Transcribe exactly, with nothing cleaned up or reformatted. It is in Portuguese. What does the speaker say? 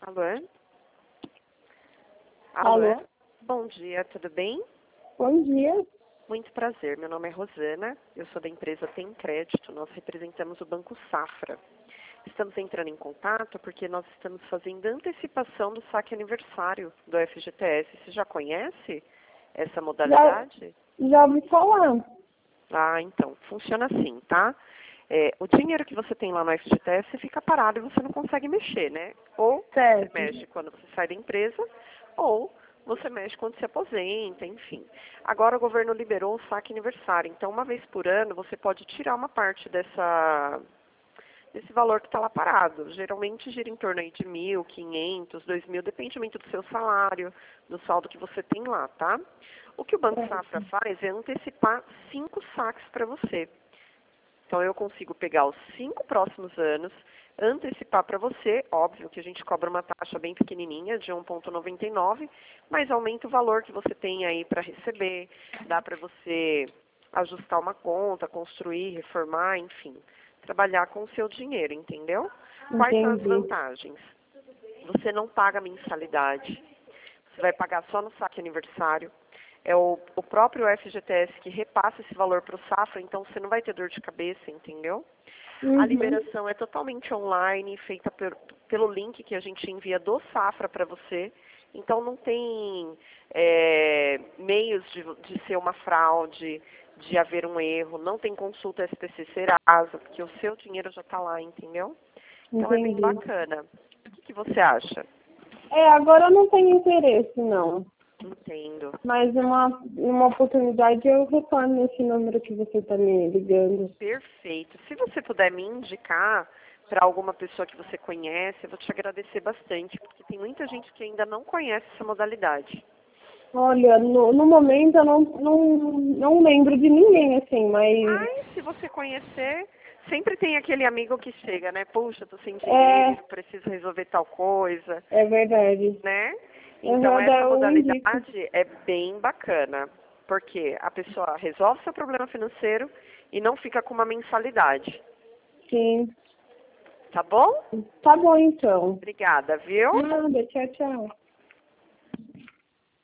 Alô? Alô? Alô? Bom dia, tudo bem? Bom dia. Muito prazer, meu nome é Rosana, eu sou da empresa Tem Crédito, nós representamos o Banco Safra. Estamos entrando em contato porque nós estamos fazendo antecipação do saque aniversário do F G T S. Você já conhece essa modalidade? Já, já ouvi falar. Ah, então, funciona assim, tá? É, o dinheiro que você tem lá no F G T S fica parado e você não consegue mexer, né? Ou Certo. você mexe quando você sai da empresa, ou você mexe quando se aposenta, enfim. Agora o governo liberou o saque aniversário, então uma vez por ano você pode tirar uma parte dessa, desse valor que está lá parado. Geralmente gira em torno aí de mil, quinhentos, dois mil, depende muito do seu salário, do saldo que você tem lá, tá? O que o Banco Safra faz é antecipar cinco saques para você. Então, eu consigo pegar os cinco próximos anos, antecipar para você, óbvio que a gente cobra uma taxa bem pequenininha, de um vírgula noventa e nove, mas aumenta o valor que você tem aí para receber, dá para você ajustar uma conta, construir, reformar, enfim, trabalhar com o seu dinheiro, entendeu? Quais são as Entendi. vantagens? Você não paga mensalidade, você vai pagar só no saque aniversário. É o, o próprio F G T S que repassa esse valor para o Safra, então você não vai ter dor de cabeça, entendeu? Uhum. A liberação é totalmente online, feita per, pelo link que a gente envia do Safra para você. Então não tem é, meios de, de ser uma fraude, de haver um erro, não tem consulta S P C Serasa, porque o seu dinheiro já está lá, entendeu? Então é bem Entendi. bacana. O que, que você acha? É, agora eu não tenho interesse, não. Entendo. Mas uma, uma oportunidade eu retorno nesse número que você está me ligando. Perfeito. Se você puder me indicar para alguma pessoa que você conhece, eu vou te agradecer bastante, porque tem muita gente que ainda não conhece essa modalidade. Olha, no, no momento eu não, não, não lembro de ninguém, assim, mas... Mas, se você conhecer, sempre tem aquele amigo que chega, né? Puxa, tô sem É, dinheiro, preciso resolver tal coisa, é verdade. né? Então, Uhum, daí essa eu indico. modalidade é bem bacana, porque a pessoa resolve seu problema financeiro e não fica com uma mensalidade. Sim. Tá bom? Tá bom, então. Obrigada, viu? Nada, tchau, tchau.